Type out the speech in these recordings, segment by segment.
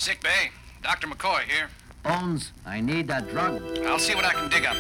sick bay. Dr. McCoy here. Bones, I need that drug. I'll see what I can dig up.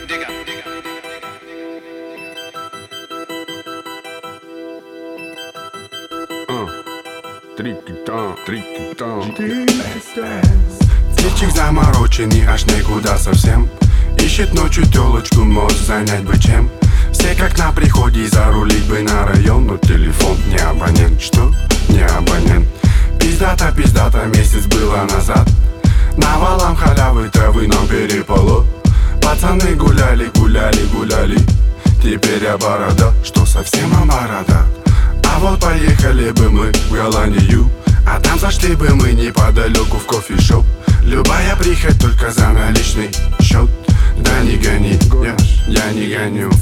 Птичек замороченный аж никуда совсем. Ищет ночью телочку, может занять бы чем. Все как на приходе, зарулить бы на район. Но телефон не абонент, что? Не абонент. Пиздата, месяц было назад. Навалом халявы травы нам перепало. Пацаны гуляли. Теперь я борода, что совсем борода. А вот поехали бы мы в Голландию, а там зашли бы мы неподалеку в кофешоп. Любая прихоть только за наличный счет. Да не гони, я не гоню.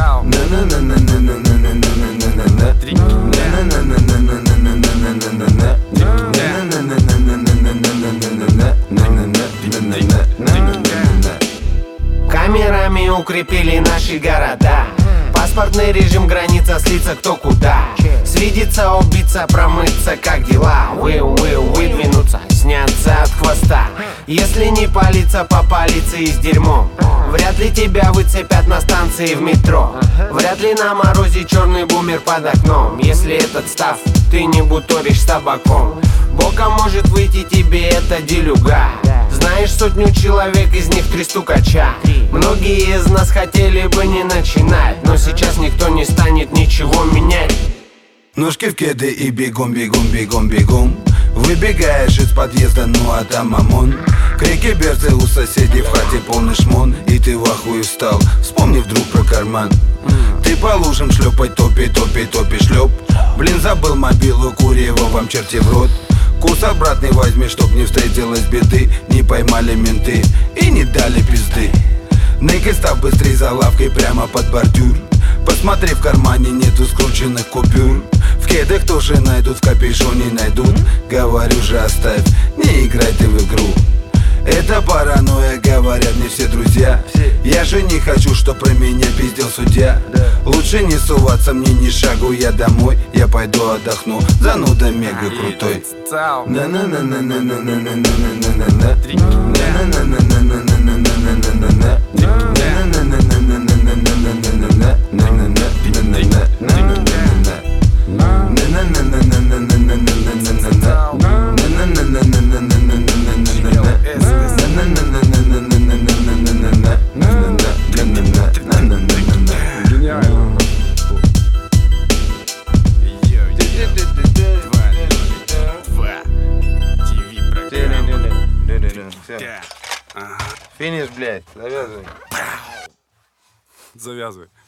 Камерами укрепили наши города. Паспортный режим, граница, слиться кто куда. Свидеться, убиться, промыться, как дела? Выдвинуться, сняться от хвоста. Если не палиться, попалиться и с дерьмом. Вряд ли тебя выцепят на станции в метро. Вряд ли на морозе черный бумер под окном. Если этот став, ты не буторишь с табаком. Боком может выйти тебе эта делюга. Знаешь сотню человек, из них 3 стукача. Многие из нас хотели бы не начинать, но сейчас никто не станет ничего менять. Ножки в кеды и бегом. Выбегаешь из подъезда, ну а там ОМОН. Крики берцы у соседей, в хате полный шмон. И ты в ахуе встал, вспомни вдруг про карман. Ты по лужам шлепай, топи, шлеп. Блин, забыл мобилу, курево вам черти в рот. Курс обратный возьми, чтоб не встретилась беды. Не поймали менты и не дали пизды. Ныкай, став быстрей за лавкой прямо под бордюр. Посмотри, в кармане нету скрученных купюр. В кедах тоже найдут, в капюшоне найдут. Говорю же, оставь, не играй ты в игру. Это паранойя, говорят мне все друзья. Я же не хочу, чтоб про меня пиздел судья. Лучше не суваться мне ни шагу, я домой. Я пойду отдохну, зануда мега крутой. Финиш, блядь, завязывай. Завязывай.